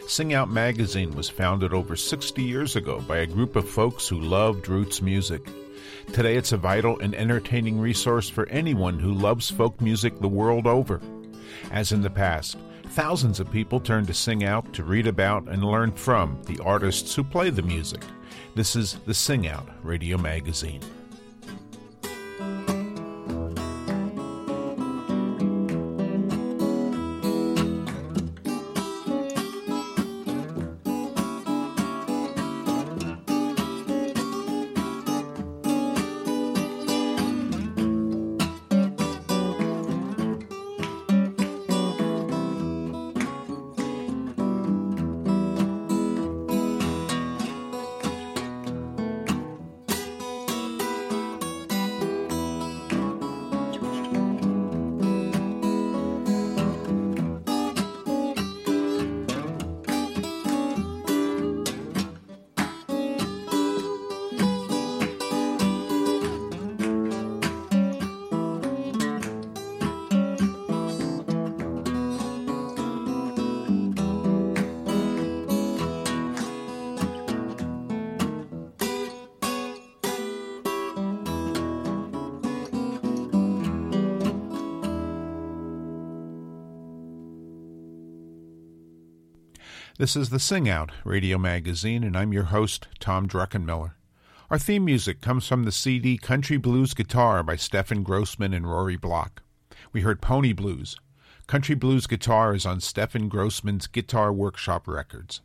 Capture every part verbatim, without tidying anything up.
Sing Out magazine was founded over sixty years ago by a group of folks who loved roots music. Today it's a vital and entertaining resource for anyone who loves folk music the world over. As in the past, thousands of people turn to Sing Out to read about and learn from the artists who play the music. This is the Sing Out Radio Magazine. This is the Sing Out Radio Magazine, and I'm your host, Tom Druckenmiller. Our theme music comes from the C D Country Blues Guitar by Stephen Grossman and Rory Block. We heard Pony Blues. Country Blues Guitar is on Stephen Grossman's Guitar Workshop Records.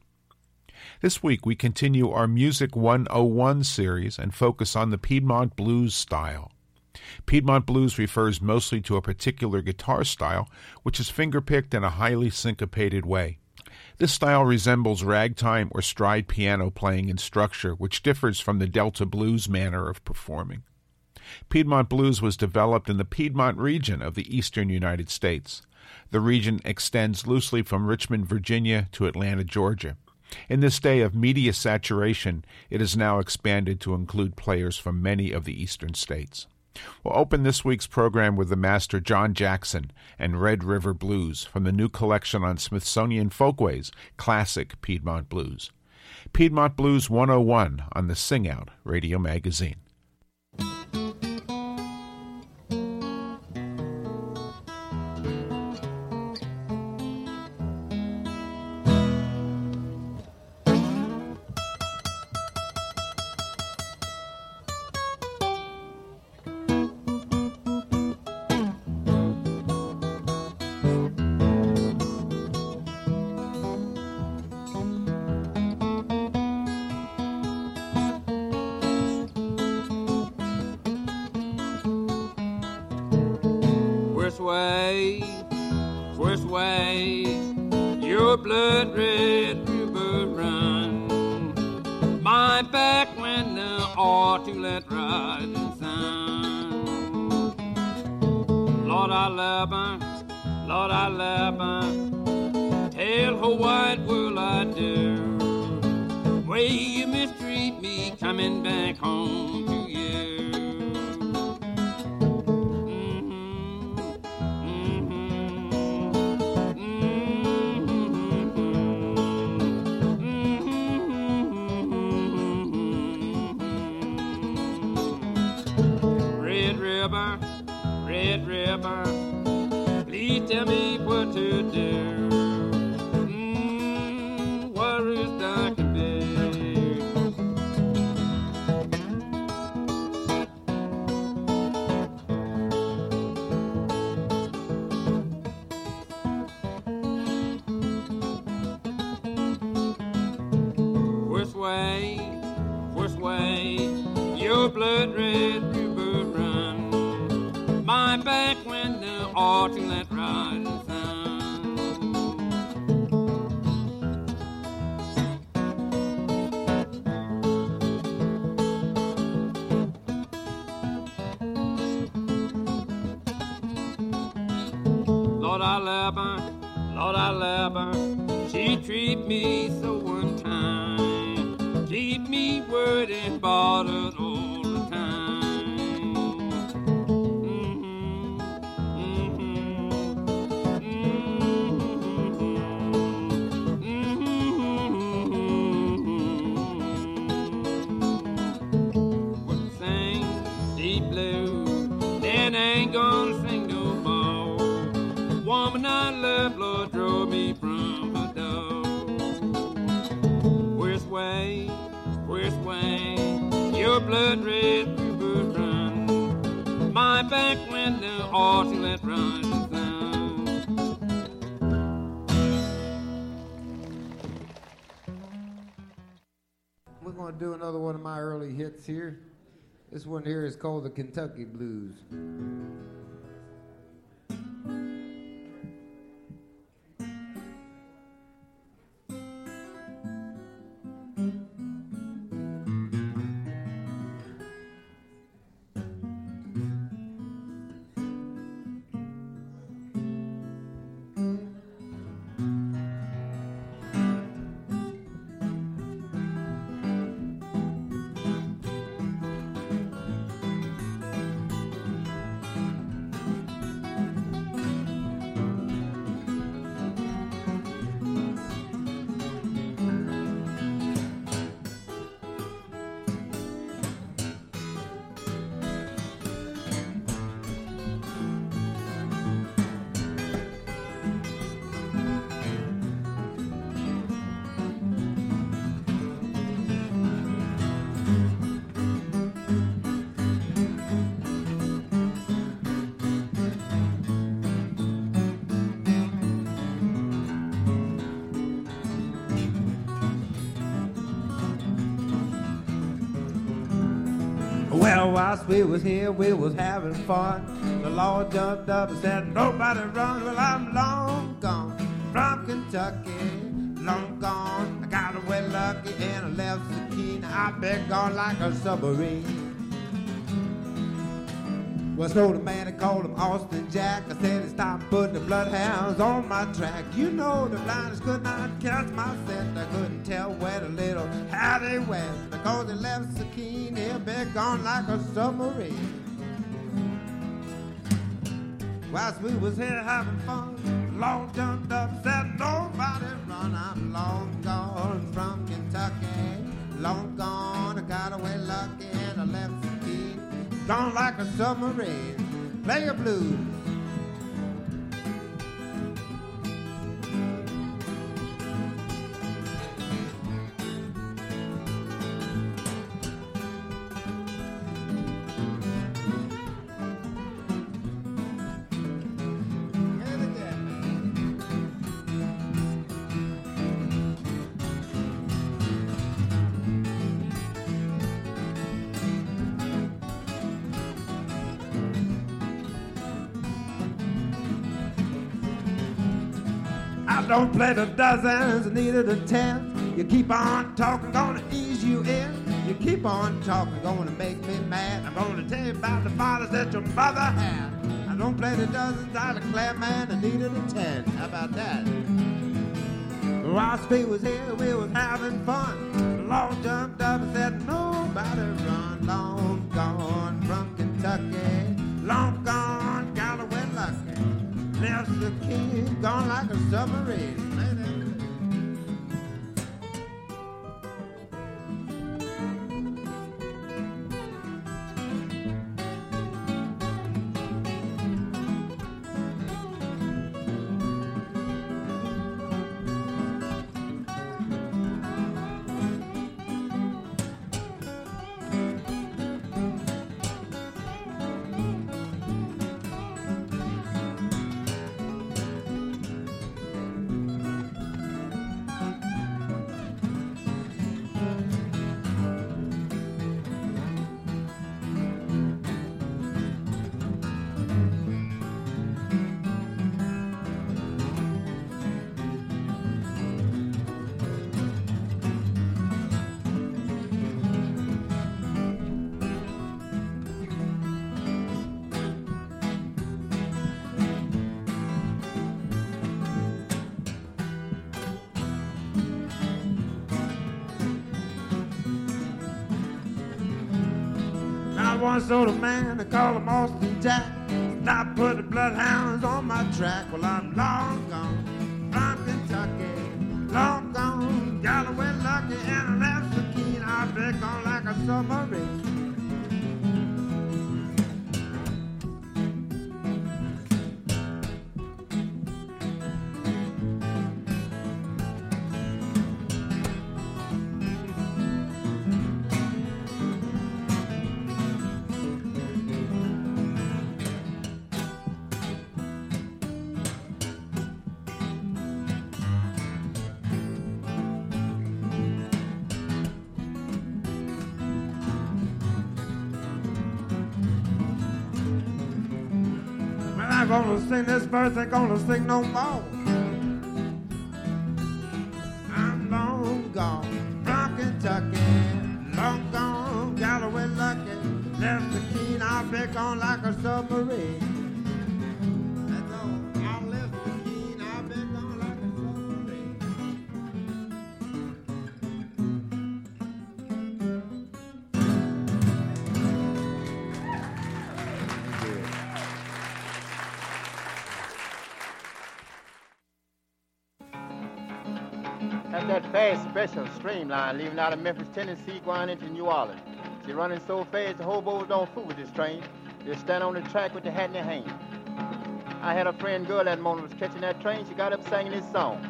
This week we continue our Music one oh one series and focus on the Piedmont Blues style. Piedmont Blues refers mostly to a particular guitar style, which is finger-picked in a highly syncopated way. This style resembles ragtime or stride piano playing in structure, which differs from the Delta blues manner of performing. Piedmont Blues was developed in the Piedmont region of the eastern United States. The region extends loosely from Richmond, Virginia to Atlanta, Georgia. In this day of media saturation, it is now expanded to include players from many of the eastern states. We'll open this week's program with the master John Jackson and Red River Blues from the new collection on Smithsonian Folkways, Classic Piedmont Blues. Piedmont Blues one oh one on the Sing Out Radio Magazine. the blood drove me from her door. Which way, which way, your blood red river run. My back window ought to let run down. We're going to do another one of my early hits here. This one here is called the Kentucky Blues. Well, whilst we was here, we was having fun. The Lord jumped up and said, nobody run. Well, I'm long gone from Kentucky, long gone. I got away lucky and I left Zucchini. I've been gone like a submarine. Well, I told a man that called him Austin Jack. I said he stopped putting the bloodhounds on my track. You know the blinders could not catch my scent. I couldn't tell where the little Hattie went because he left Zucchini. He'll be gone like a submarine. Whilst we was here having fun, the Lord jumped up and said, nobody run. I'm long gone from Kentucky, long gone. I got away lucky and I left Zucchini. Gone like a submarine. Play your blues. Don't play the dozens, neither the tens. You keep on talking, gonna ease you in. You keep on talking, gonna make me mad. I'm gonna tell you about the fathers that your mother had. I don't play the dozens, I declare man, and neither the ten. How about that? Whilst we was here, we was having fun. The Lord jumped up and said, nobody run. Long gone from Kentucky, long gone, got away lucky. Left the king, gone like a submarine. Once told a man to call him Austin Jack. Stop putting the bloodhounds on my track. Well, I'm long gone from Kentucky, long gone, got away lucky and I left the key. I've been gone like a submarine. I'm gonna sing this verse, ain't gonna sing no more. I'm long gone from Kentucky, long gone Galloway lucky, left the keen, I'll pick on like a submarine. That's all, I left the keen, I'll pick on like a submarine. That's that fast special streamline leaving out of Memphis, Tennessee, going into New Orleans. She running so fast the hobos don't fool with this train. They stand on the track with the hat in their hand. I had a friend girl that morning was catching that train. She got up singing this song.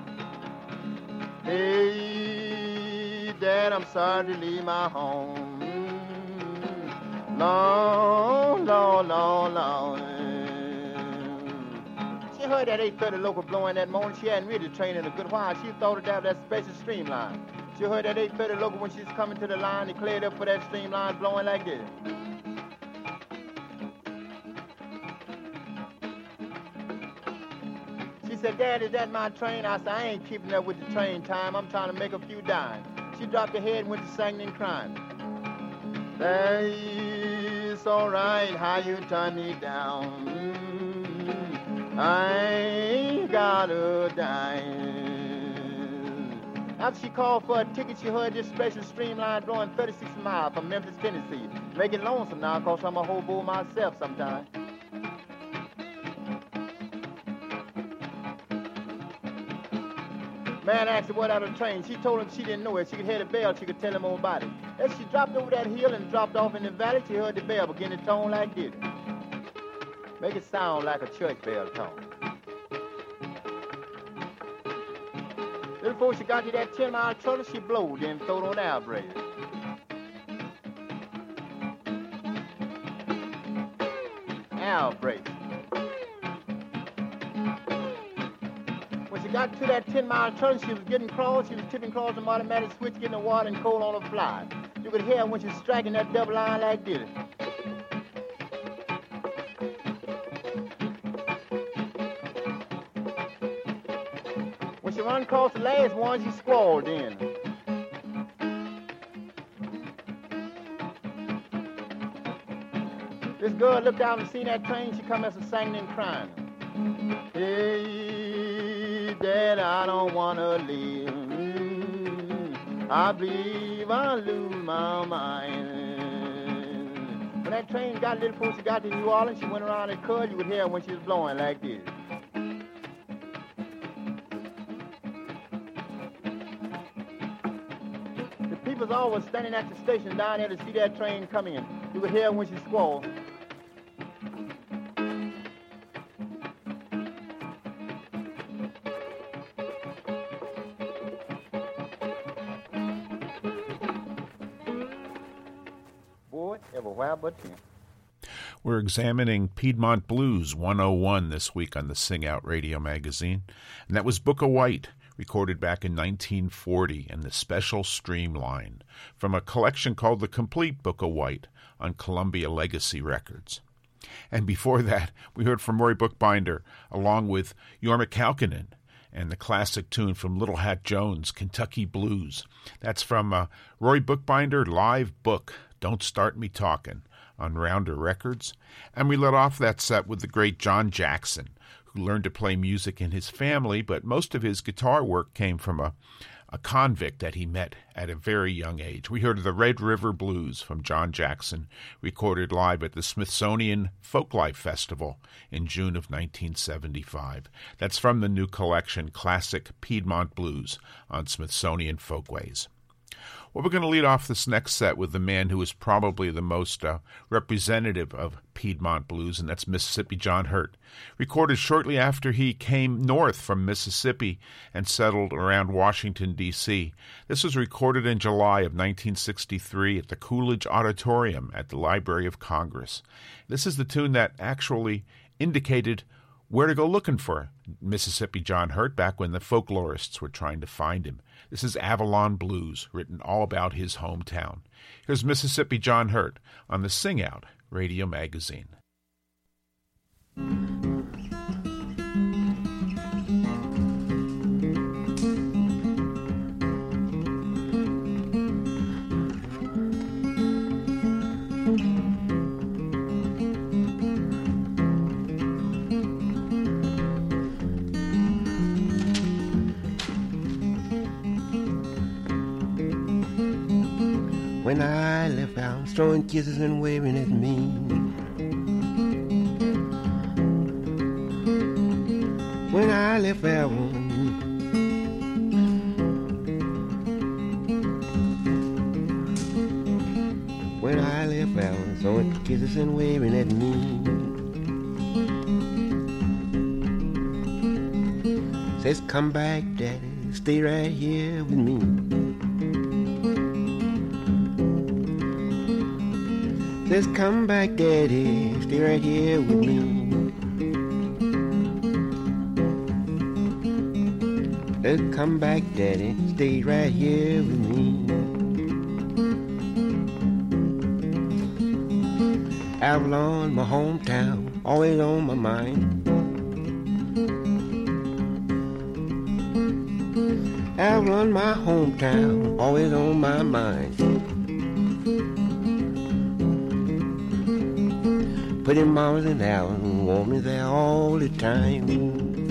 Hey, Dad, I'm sorry to leave my home. Long, long, long, long. She heard that eight thirty local blowing that morning. She hadn't ridden the train in a good while. She thought it down that special streamline. She heard that eight thirty local when she's coming to the line, declared up for that streamline blowing like this. She said, Dad, is that my train? I said, I ain't keeping up with the train time. I'm trying to make a few dimes. She dropped her head and went to singing and crying. It's all right how you turn me down. Mm-hmm. I ain't got a dime. After she called for a ticket, she heard this special streamline blowing thirty-six miles from Memphis, Tennessee. Making lonesome now, cause I'm a hobo myself sometimes. Man asked her what out of the train. She told him she didn't know it. She could hear the bell. She could tell him all about it. As she dropped over that hill and dropped off in the valley, she heard the bell begin to tone like this. Make it sound like a church bell tone. Then before she got to that ten-mile trailer, she blowed, then throwed on the air brake. Air brake. When she got to that ten-mile trailer, she was getting across. She was tipping across the automatic switch, getting the water and coal on the fly. You could hear when she was striking that double line like this. When she run across the last one, she squalled in. This girl looked out and seen that train. She come as a singing and crying. Hey, Dad, I don't want to leave. Mm, I believe I'll lose my mind. When that train got a little before she got to New Orleans, she went around and curled. You could hear her when she was blowing like this. The people's always standing at the station down there to see that train come in. You could hear her when she squalled. But here. We're examining Piedmont Blues one oh one this week on the Sing Out Radio magazine, and that was Book of White, recorded back in nineteen forty in the Special Streamline, from a collection called The Complete Book of White on Columbia Legacy Records. And before that, we heard from Roy Bookbinder, along with Jorma Kaukonen, and the classic tune from Little Hat Jones, Kentucky Blues. That's from uh, Roy Bookbinder live book, Don't Start Me Talkin', on Rounder Records. And we let off that set with the great John Jackson, who learned to play music in his family, but most of his guitar work came from a, a convict that he met at a very young age. We heard the Red River Blues from John Jackson, recorded live at the Smithsonian Folklife Festival in June of nineteen seventy-five. That's from the new collection, Classic Piedmont Blues on Smithsonian Folkways. Well, we're going to lead off this next set with the man who is probably the most uh, representative of Piedmont blues, and that's Mississippi John Hurt. Recorded shortly after he came north from Mississippi and settled around Washington, D C This was recorded in July of nineteen sixty-three at the Coolidge Auditorium at the Library of Congress. This is the tune that actually indicated where to go looking for Mississippi John Hurt back when the folklorists were trying to find him. This is Avalon Blues, written all about his hometown. Here's Mississippi John Hurt on the Sing Out Radio magazine. Mm-hmm. When I left out, throwing kisses and waving at me. When I left out, when I left out, throwing kisses and waving at me. Says, come back, Daddy, stay right here with me. Says, come back, Daddy, stay right here with me. Says, come back, Daddy, stay right here with me. Avalon, my hometown, always on my mind. Avalon, my hometown, always on my mind. Putting mamas and Alan, want me there all the time.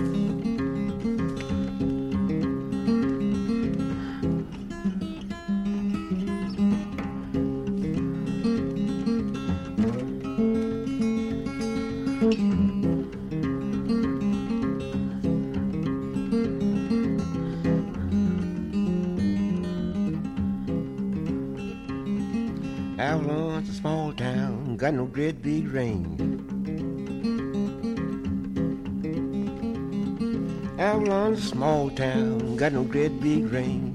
Avalon's a small town, got no great big range. Avalon's a small town, got no great big range.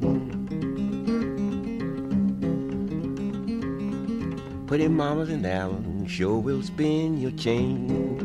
Pretty mamas and Alan sure will spin your chain.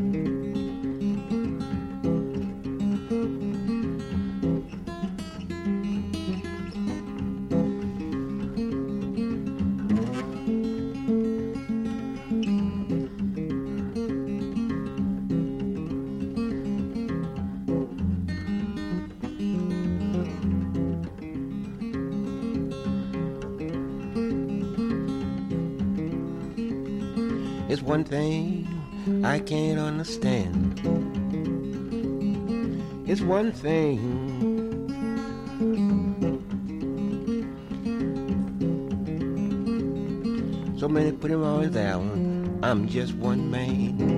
It's one thing I can't understand. It's one thing so many put him always down. I'm just one man.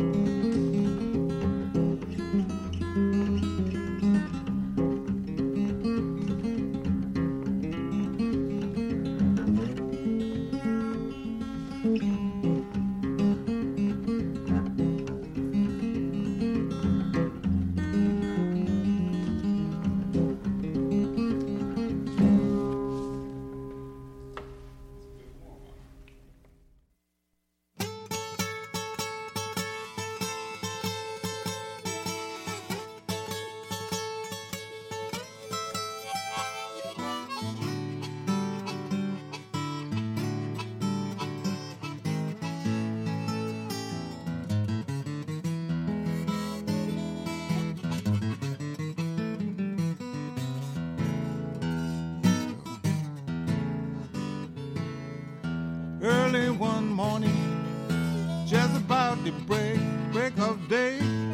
Early one morning, just about the break, break of day.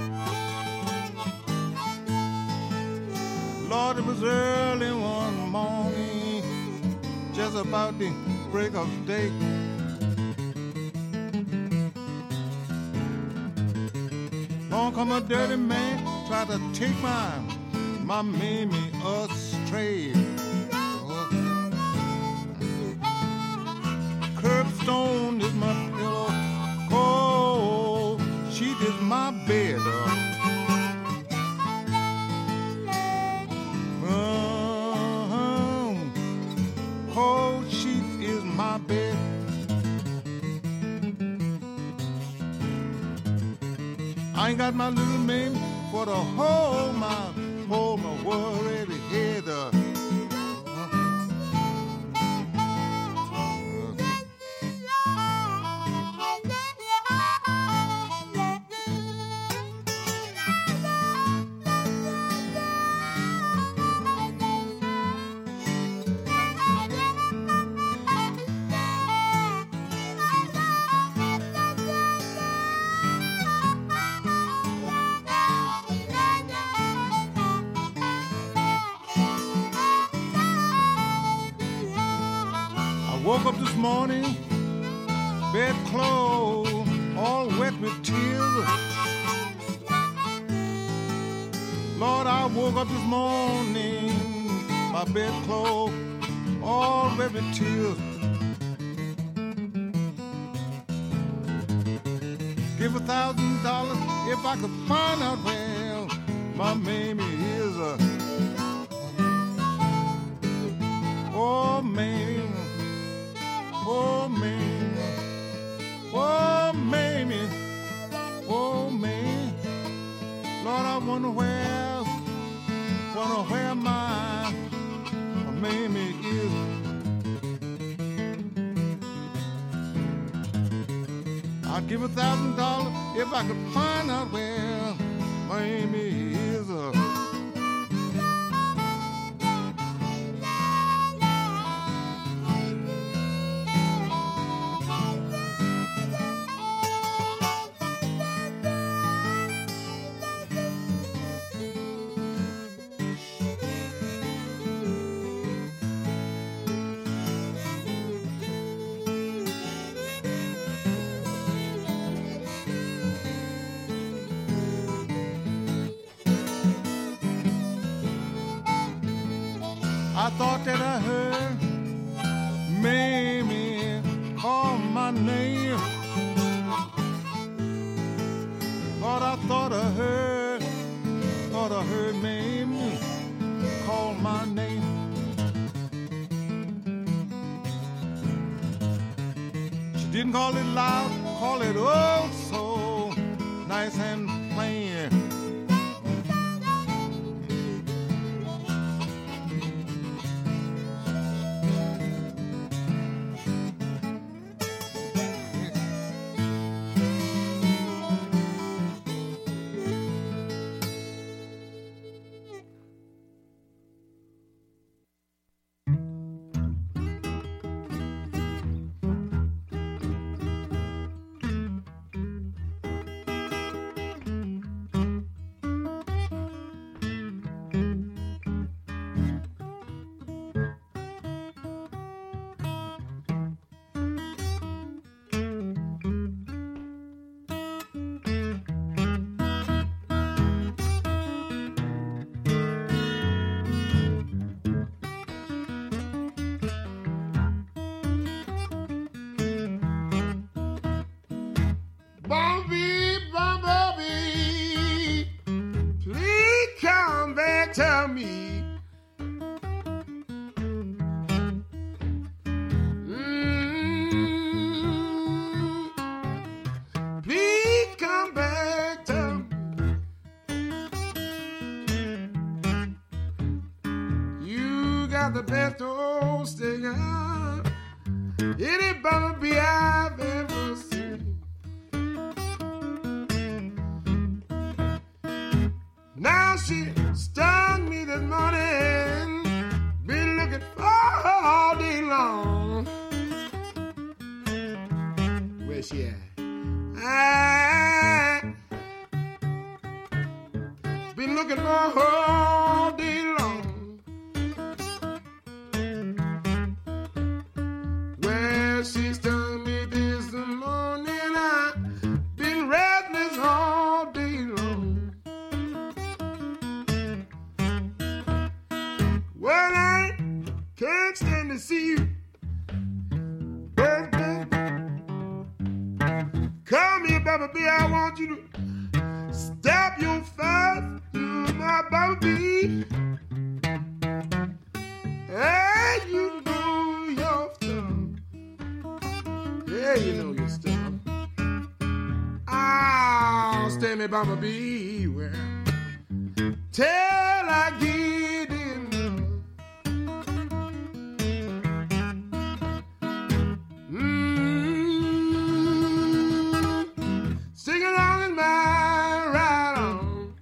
Lord, it was early one morning, just about the break of day. Long come a dirty man, try to take my, my Mamie astray. Curbstone is my pillow, cold sheet is my bed. Uh, cold sheet is my bed. I ain't got my little man for to hold my, hold my worried head. Uh, Woke up this morning, bed clothes, all wet with tears. Lord, I woke up this morning, my bed clothes, all wet with tears. Give a thousand dollars if I could find out where my Mamie is. A oh, Mamie. Oh, Mamie, oh, Mamie, oh, Mamie, Lord, I wonder where, wonder where my, my Mamie is. I'd give a thousand dollars if I could find out where my Mamie is. I thought that I heard Mamie call my name. Thought I thought I heard, thought I heard Mamie call my name. She didn't call it loud, call it oh so nice and plain. Bumblebee, bumblebee, please come back to me. Mm, please come back to me. You got the best old stinger, any bumblebee I've ever seen. Now she stung me this morning, been looking for all day long. Where she at? I been looking for all day long. Where she stung me this morning, I been restless all day long. Well, I can't stand to see you. Come here, bumblebee, I want you to step your fast to my bumblebee. Hey, you know your stuff. Yeah, you know your stuff. I'll stay me, bumblebee, where till I get in. Sing along in my ride on.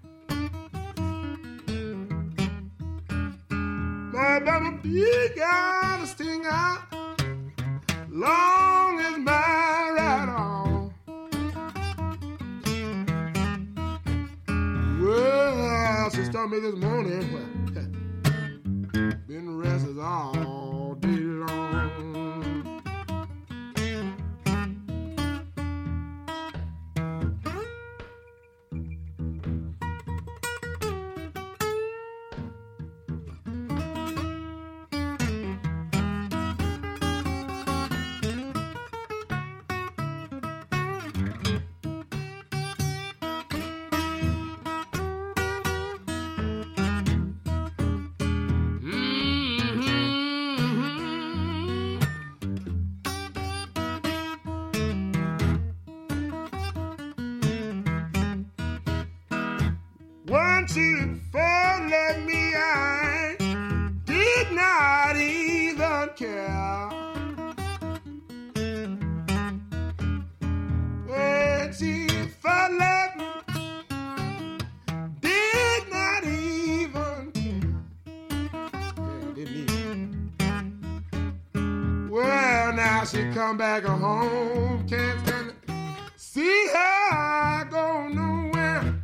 My bumblebee got a sting out, long as my ride on. Well, she stung me this morning. Well, been restless all day long. when she followed me, I did not even care. When she followed me, did not even care. Yeah, didn't even. Well, now she come back home, can't stand it. See her go nowhere.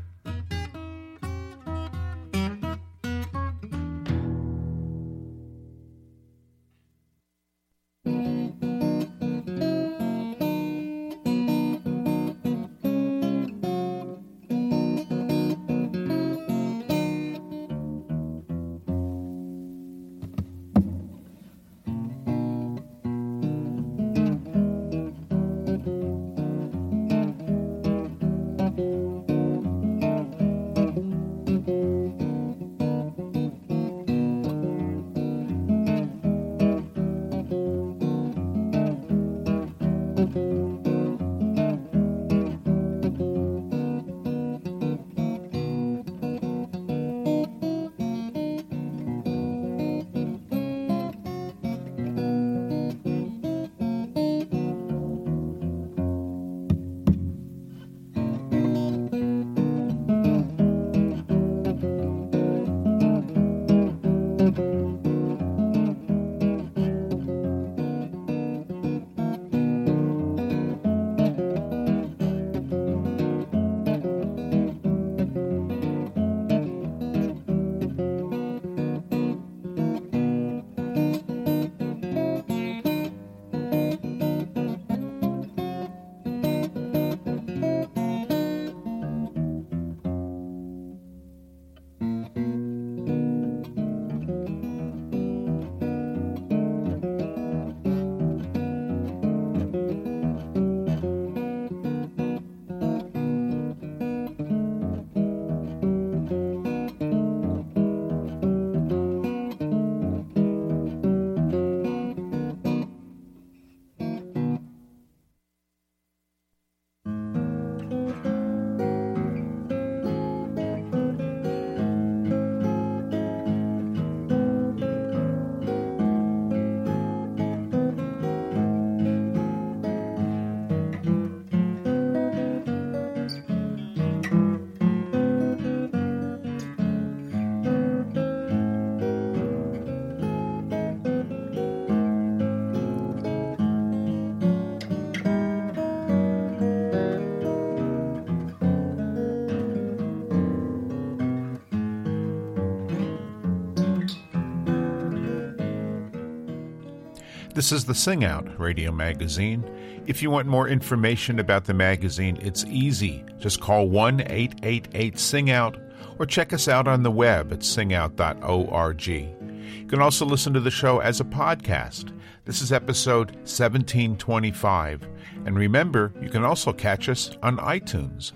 This is the Sing Out radio magazine. If you want more information about the magazine, it's easy. Just call one eight eight eight sing out or check us out on the web at sing out dot org. You can also listen to the show as a podcast. This is episode seventeen twenty-five. And remember, you can also catch us on iTunes.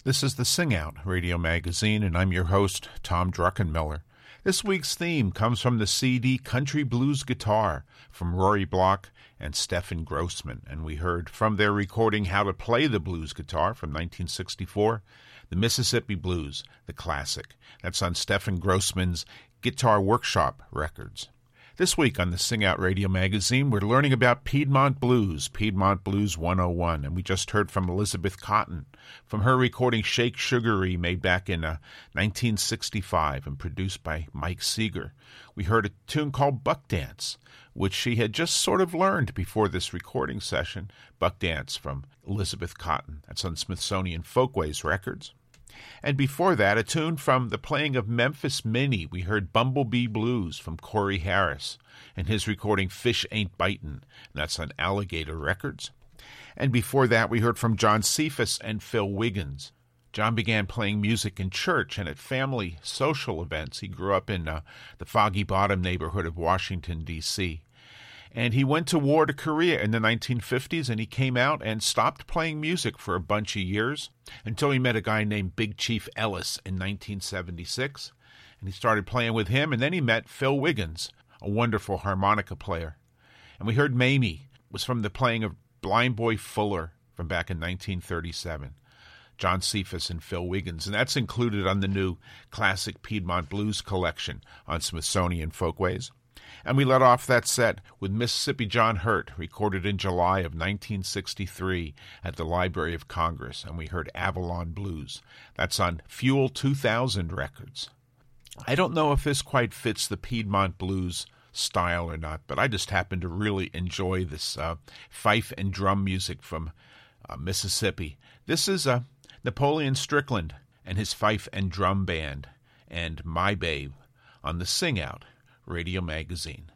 This is the Sing Out Radio Magazine, and I'm your host, Tom Druckenmiller. This week's theme comes from the C D Country Blues Guitar from Rory Block and Stephen Grossman, and we heard from their recording How to Play the Blues Guitar from nineteen sixty-four, the Mississippi Blues, the classic. That's on Stephen Grossman's Guitar Workshop Records. This week on the Sing Out Radio Magazine, we're learning about Piedmont Blues, Piedmont Blues one oh one, and we just heard from Elizabeth Cotten, from her recording Shake Sugaree, made back in uh, nineteen sixty-five and produced by Mike Seeger. We heard a tune called Buck Dance, which she had just sort of learned before this recording session, Buck Dance from Elizabeth Cotten. That's on Smithsonian Folkways Records. And before that, a tune from the playing of Memphis Minnie. We heard Bumblebee Blues from Corey Harris and his recording Fish Ain't Bitin', and that's on Alligator Records. And before that, we heard from John Cephas and Phil Wiggins. John began playing music in church and at family social events. He grew up in uh, the Foggy Bottom neighborhood of Washington, D C, and he went to war to Korea in the nineteen fifties, and he came out and stopped playing music for a bunch of years until he met a guy named Big Chief Ellis in nineteen seventy-six, and he started playing with him, and then he met Phil Wiggins, a wonderful harmonica player. And we heard Mamie was from the playing of Blind Boy Fuller from back in nineteen thirty-seven. John Cephas and Phil Wiggins, and that's included on the new Classic Piedmont Blues collection on Smithsonian Folkways. And we let off that set with Mississippi John Hurt, recorded in July of nineteen sixty-three at the Library of Congress, and we heard Avalon Blues. That's on Fuel two thousand Records. I don't know if this quite fits the Piedmont Blues style or not, but I just happen to really enjoy this uh, fife and drum music from uh, Mississippi. This is uh, Napoleon Strickland and his fife and drum band and My Babe on the Sing Out Radio Magazine.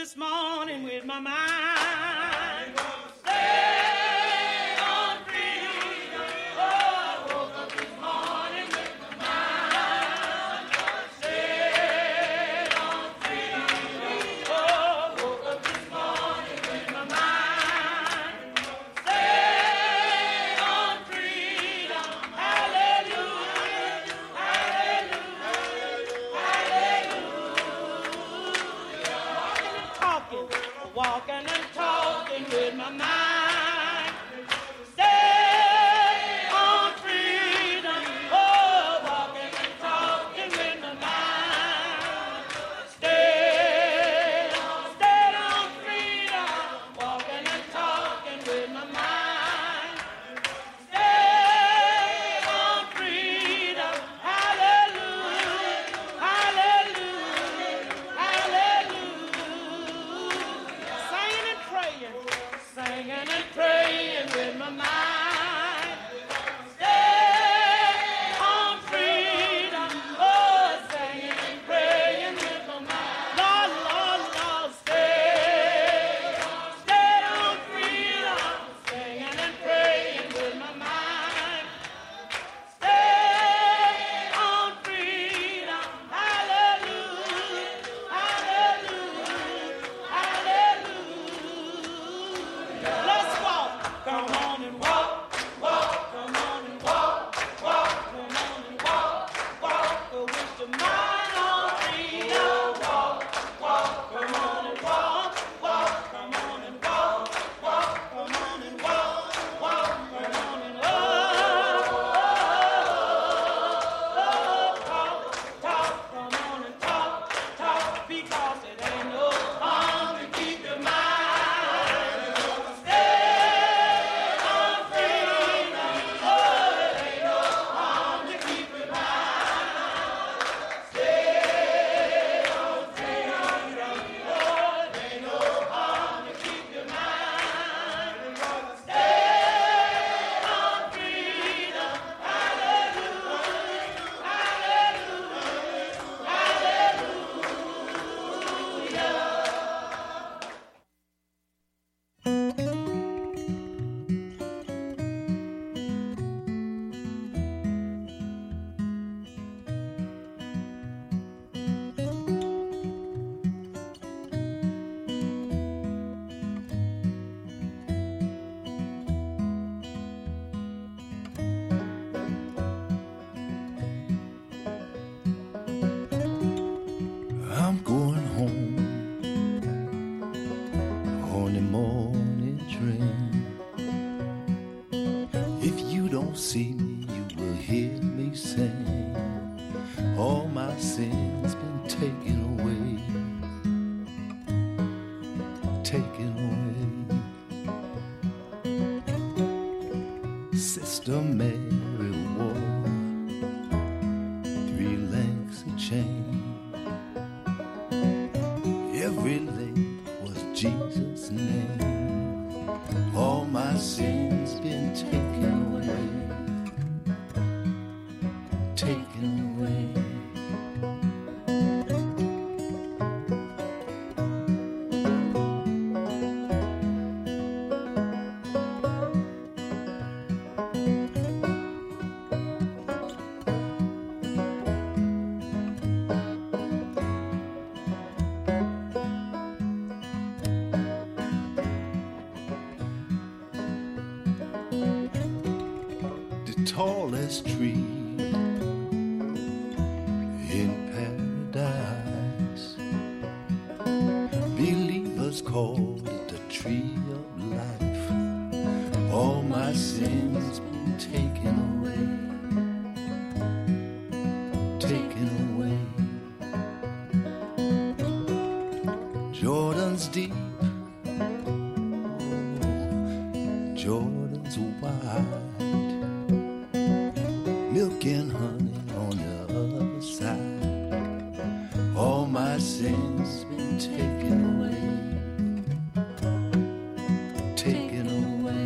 this morning with my mind. Stay on freedom. Oh, I woke up this morning with my mind. Stay on freedom. Oh, I woke up this morning with my mind. Stay on freedom. Hallelujah. Hallelujah. Hallelujah. Walking and talking with my mind. Stay on freedom. Oh, walking and talking with my mind. Stay, stay on freedom. Walking and talking with my mind. Stay on freedom. Hallelujah. Hallelujah. Hallelujah. Singing and praying. Singing and praying with my mind. Stay on freedom. Oh, singing and praying with my mind. Lord, Lord, Lord, stay. Stay on freedom. Singing and praying with my mind. Stay on freedom. Hallelujah. Hallelujah. Hallelujah. Let's walk. Come on and walk. Walk. Come on and walk. Walk. Come on and walk. Walk. With your mind on freedom. Walk. Walk. Come on and walk. Walk. Come on and walk. Walk. Come on and walk. Walk. Come on and walk. Talk, talk, come on and talk, talk, because it ain't no harm to keep your mind. Stay on freedom. Oh, it ain't no harm to keep your mind. Stay on freedom. Oh, it ain't no harm to keep your mind. Stay on freedom. Hallelujah. I'm going home on the morning train. If you don't see me, you will hear me sing. All my sins been taken away, taken away. Sister Mary wore three links of chain. Every link was Jesus' name. All my sins been taken away, taken away. The tallest tree in paradise, believers called it the tree of life. All my sins been taken away, taken away. Jordan's deep, oh, Jordan's wide. Milk and honey on the other side. All my sins been taken away, taken away.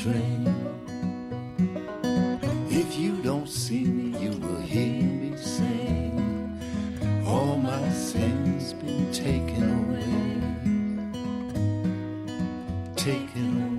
train. If you don't see me, you will hear me sing. All my sins been taken away, taken away.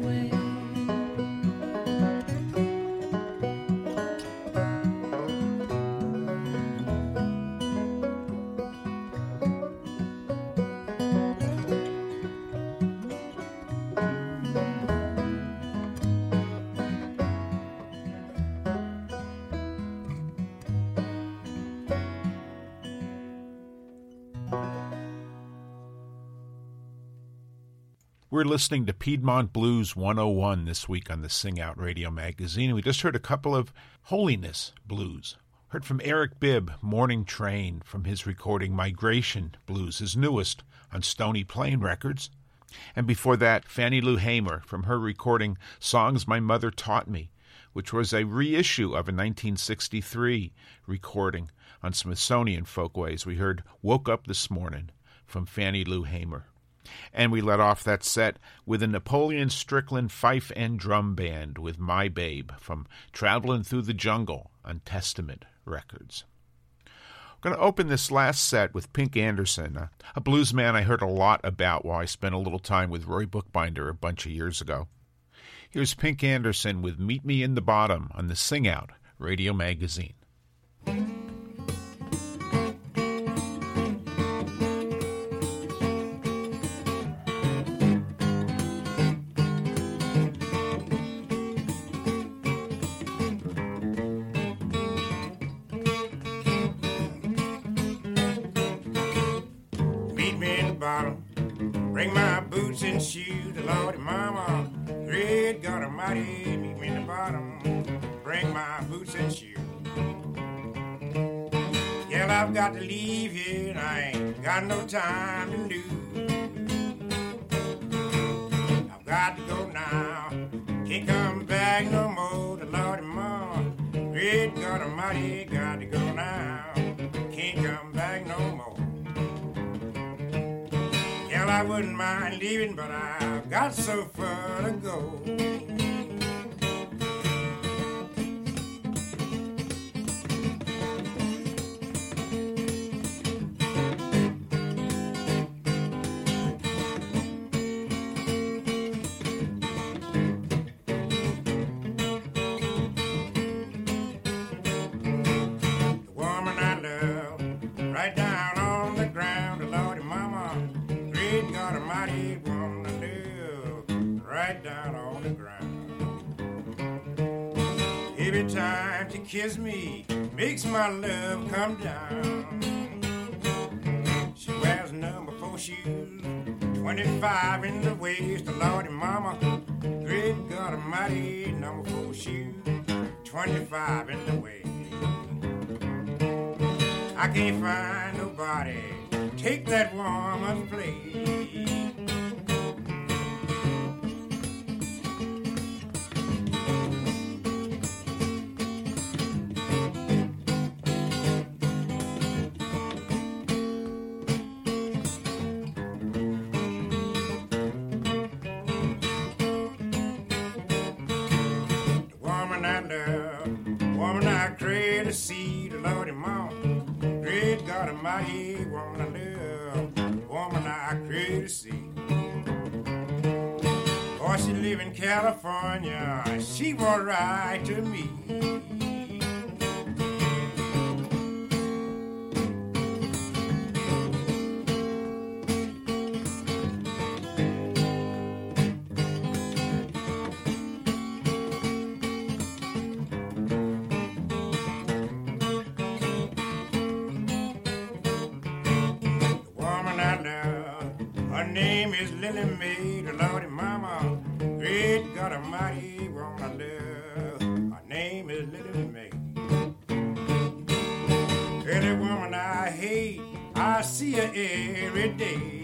We're listening to Piedmont Blues one oh one this week on the Sing Out Radio Magazine. We just heard a couple of Holiness blues. Heard from Eric Bibb, Morning Train, from his recording Migration Blues, his newest on Stony Plain Records. And before that, Fannie Lou Hamer from her recording Songs My Mother Taught Me, which was a reissue of a nineteen sixty-three recording on Smithsonian Folkways. We heard Woke Up This Morning from Fannie Lou Hamer. And we let off that set with a Napoleon Strickland fife and drum band with My Babe from Travelin' Through the Jungle on Testament Records. We're going to open this last set with Pink Anderson, a, a blues man I heard a lot about while I spent a little time with Roy Bookbinder a bunch of years ago. Here's Pink Anderson with Meet Me in the Bottom on the Sing Out Radio Magazine. Bring my boots and shoes, the Lordy Mama, great God Almighty, meet me in the bottom. Bring my boots and shoes. Yeah, I've got to leave here and I ain't got no time to lose. I've got to go now, can't come back no more, the Lordy Mama, great God Almighty, got to go now, can't come back no more. Well, I wouldn't mind leaving, but I've got so far to go. The woman I love, right down on the ground, the Lordy Mama, God Almighty, wanna live right down on the ground. Every time she kisses me, makes my love come down. She wears number four shoes, twenty-five in the waist, the Lordy Mama, great God Almighty, number four shoes, twenty-five in the waist. I can't find nobody take that woman's place. The woman I love, the woman I crave to see, the Lordy Mama, great God Almighty, woman I love, woman I crave to see. Oh, she live in California, she won't write to me. Name is Lily Mae, the Lordy Mama, great God Almighty, woman I love. Her name is Lily Mae. Every woman I hate, I see her every day.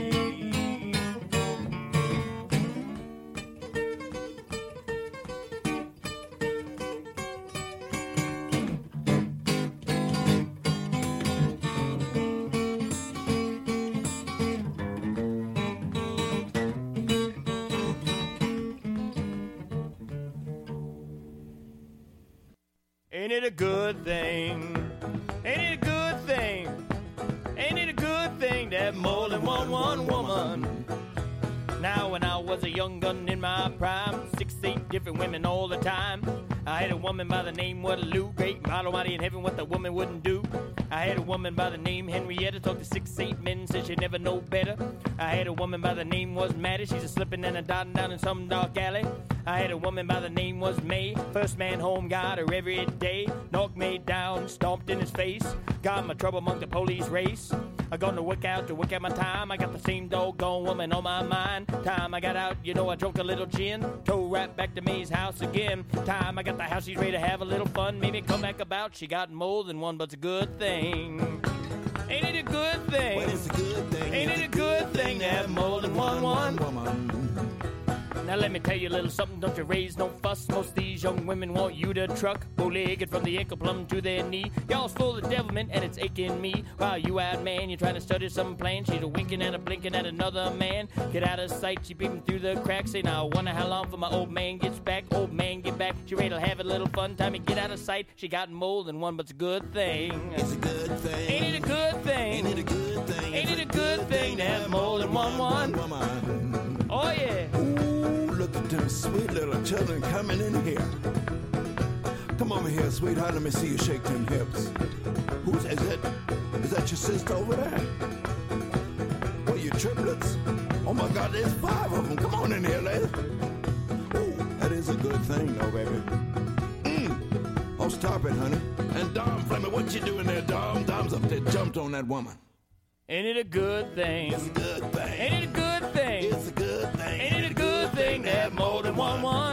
Ain't it a good thing? Ain't it a good thing? Ain't it a good thing to have more than one, one woman? Now when I was a young gun in my prime, six, eight different women all the time. I had a woman by the name of Lou, great God Almighty in heaven, what the woman wouldn't do. I had a woman by the name Henrietta, talked to six, eight men, said she'd never know better. I had a woman by the name was Maddie, she's a slipping and a dotting down in some dark alley. I had a woman by the name was May, first man home, got her every day. Knocked me down, stomped in his face, got my trouble among the police race. I gone to work out to work out my time, I got the same doggone woman on my mind. Time I got out, you know I drunk a little gin, towed right back to May's house again. Time I got the house, she's ready to have a little fun, maybe come back about, she got more than one, but it's a good thing. Ain't it a good thing? Well, it's a good thing. Ain't it a good thing to have more than one one? woman? Now let me tell you a little something, don't you raise no fuss. Most of these young women want you to truck, bow-legged from the ankle plumb to their knee. Y'all's full of devilment and it's aching me. While you out, man, you're trying to study some plan. She's a winking and a blinking at another man. Get out of sight, she peeping through the cracks. Say, now I wonder how long for my old man gets back. Old man get back, she ready to have a little fun. Time to get out of sight, she got more than one, but it's a good thing. It's a good thing. Ain't it a good thing? Ain't it a good thing? Ain't it a good thing to have more than one one? woman? Oh yeah. Look at them sweet little children coming in here. Come over here, sweetheart. Let me see you shake them hips. Who's is it? Is that your sister over there? What, you triplets? Oh my God, there's five of them. Come on in here, lady. Oh, that is a good thing, though, baby. Mm. Oh, stop it, honey. And Dom Fleming, what you doing there, Dom? Dom's up there, jumped on that woman. Ain't it a good thing? It's a good thing. Ain't it a good thing? It's a good thing. Ain't it a good thing to have more than one one?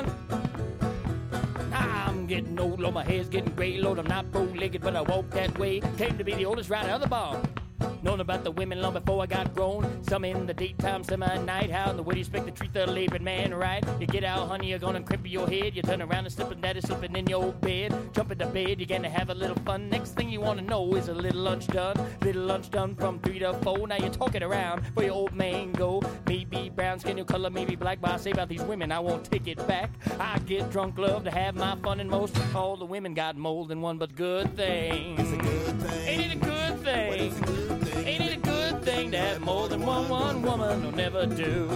I'm getting old, Lord, my hair's getting gray. Lord, I'm not bow-legged, but I walk that way. Came to be the oldest rider of the barn. Known about the women long before I got grown. Some in the daytime, some at night. How in the way do you expect to treat the laboring man right? You get out, honey, you're gonna crimp your head. You turn around and slipping, daddy slipping in your bed. Jump into bed, you're gonna have a little fun. Next thing you wanna know is a little lunch done. Little lunch done from three to four. Now you're talking around where your old man go. Maybe brown skin, your color, maybe black. But I say about these women, I won't take it back. I get drunk, love to have my fun, and most all the women got more than one but good thing. It's a good thing. Ain't it a good thing? What is a good thing? Ain't it a good thing to have more than one one woman? Will never do.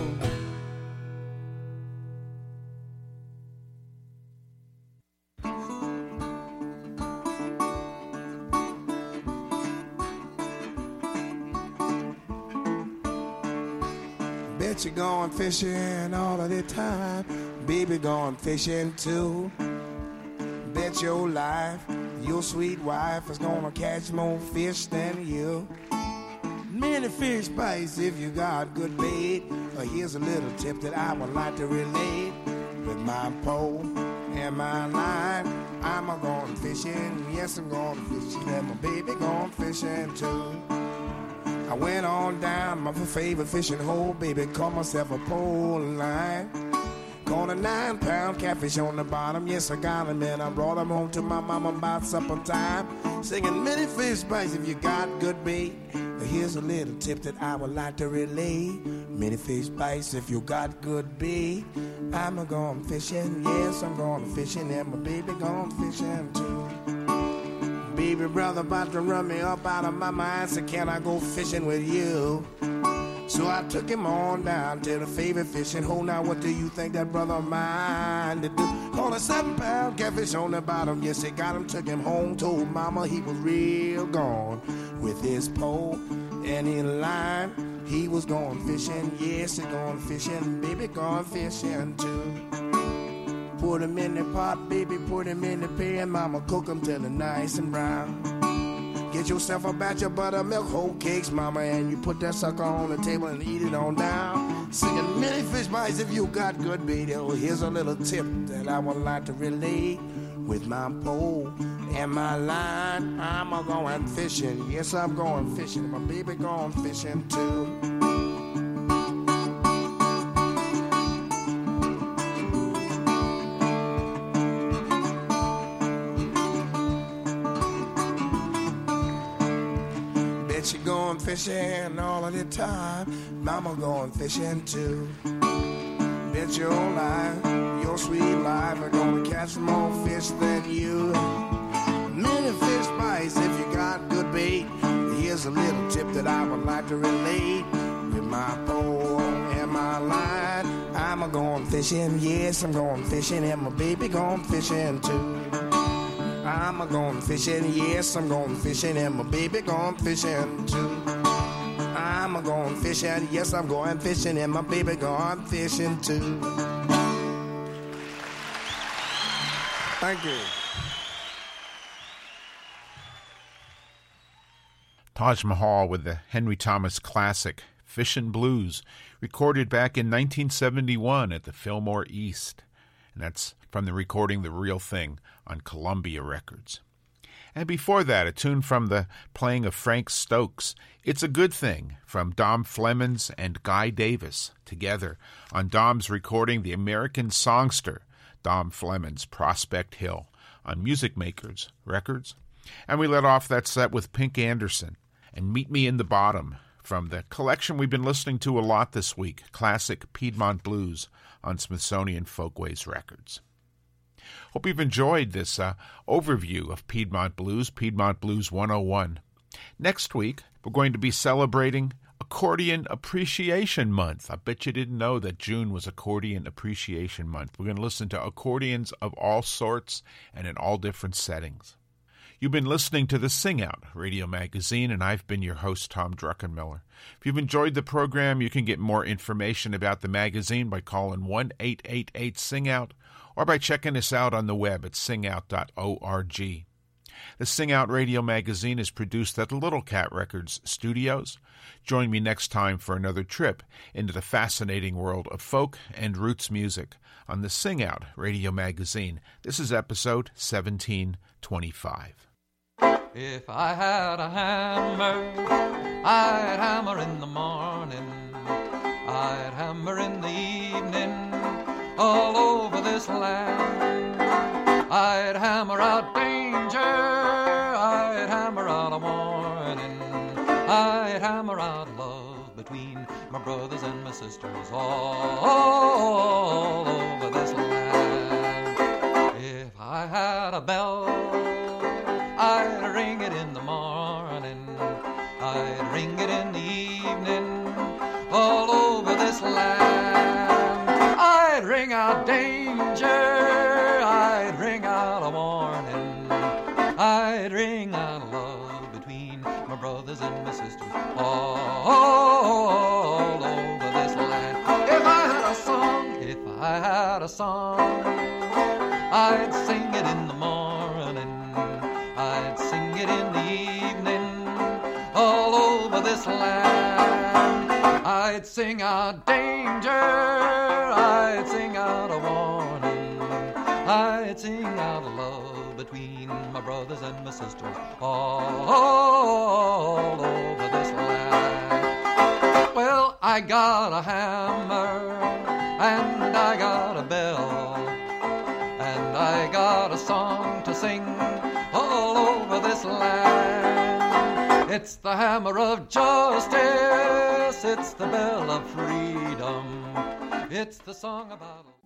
Bet you going fishing all of the time. Baby going fishing too. Bet your life your sweet wife is gonna catch more fish than you. Many fish bites if you got good bait. Uh, here's a little tip that I would like to relate. With my pole and my line, I'm a going fishing. Yes, I'm going fishing, and my baby going fishing too. I went on down my favorite fishing hole, baby, caught myself a pole line. Caught a nine pound catfish on the bottom, yes I got him and I brought him home to my mama by supper time. Singing many fish bites if you got good bait. Here's a little tip that I would like to relay. Many fish bites if you got good bait. I'm a going fishing, yes I'm going fishing, and my baby going fishing too. Baby brother about to run me up out of my mind, so can I go fishing with you? So I took him on down to the favorite fishing hole. Now what do you think that brother of mine did do? Caught a seven pound catfish on the bottom. Yes, he got him, took him home, told mama he was real gone. With his pole and his line, he was going fishing. Yes, he going fishing, baby going fishing too. Put him in the pot, baby, put him in the pan. Mama cook him till they're nice and brown. Get yourself a batch of buttermilk whole cakes, mama, and you put that sucker on the table and eat it on down. Singing many fish bites if you got good bait. Oh, here's a little tip that I would like to relay. With my pole and my line, I'm a going fishing. Yes, I'm going fishing. My baby going fishing too. Bet you going fishing all of the time. Mama going fishing too. Bet your life, your sweet life, are gonna catch more fish than you. many fish bites if you got good bait. Here's a little tip that I would like to relate. With my pole and my line, I'm a going fishing, yes, I'm going fishing, and my baby going fishing too. I'm a going fishing, yes, I'm going fishing, and my baby going fishing too. I'm a going fishing, yes, I'm going fishing, and my baby going fishing too. Thank you. Taj Mahal with the Henry Thomas classic Fishin' Blues, recorded back in nineteen seventy-one at the Fillmore East. And that's from the recording The Real Thing on Columbia Records. And before that, a tune from the playing of Frank Stokes, It's a Good Thing, from Dom Flemons and Guy Davis, together on Dom's recording The American Songster, Dom Flemons, Prospect Hill, on Music Makers Records. And we let off that set with Pink Anderson and Meet Me in the Bottom, from the collection we've been listening to a lot this week, Classic Piedmont Blues, on Smithsonian Folkways Records. Hope you've enjoyed this uh, overview of Piedmont Blues, Piedmont Blues one oh one. Next week, we're going to be celebrating Accordion Appreciation Month. I bet you didn't know that June was Accordion Appreciation Month. We're going to listen to accordions of all sorts and in all different settings. You've been listening to the Sing Out Radio Magazine, and I've been your host, Tom Druckenmiller. If you've enjoyed the program, you can get more information about the magazine by calling one eight eight eight sing out or by checking us out on the web at sing out dot org. The Sing Out Radio Magazine is produced at the Little Cat Records studios. Join me next time for another trip into the fascinating world of folk and roots music on the Sing Out Radio Magazine. This is episode seventeen twenty-five. If I had a hammer, I'd hammer in the morning, I'd hammer in the evening, all over this land. I'd hammer out danger, I'd hammer out a warning, I'd hammer out love between my brothers and my sisters, all, all over this land. If I had a bell, I'd ring it in the morning, I'd ring it in the evening, all over this land. I'd ring out danger, I'd ring out a warning, I'd ring out love between my brothers and my sisters, all, all over this land. If I had a song, if I had a song, I'd sing it in the morning, I'd sing it in the evening, all over this land. I'd sing out danger, I'd sing out a warning, I'd sing out love between my brothers and my sisters, all, all over this land. Well, I got a hammer, and I got a bell, and I got a song to sing all over this land. It's the hammer of justice, it's the bell of freedom, it's the song about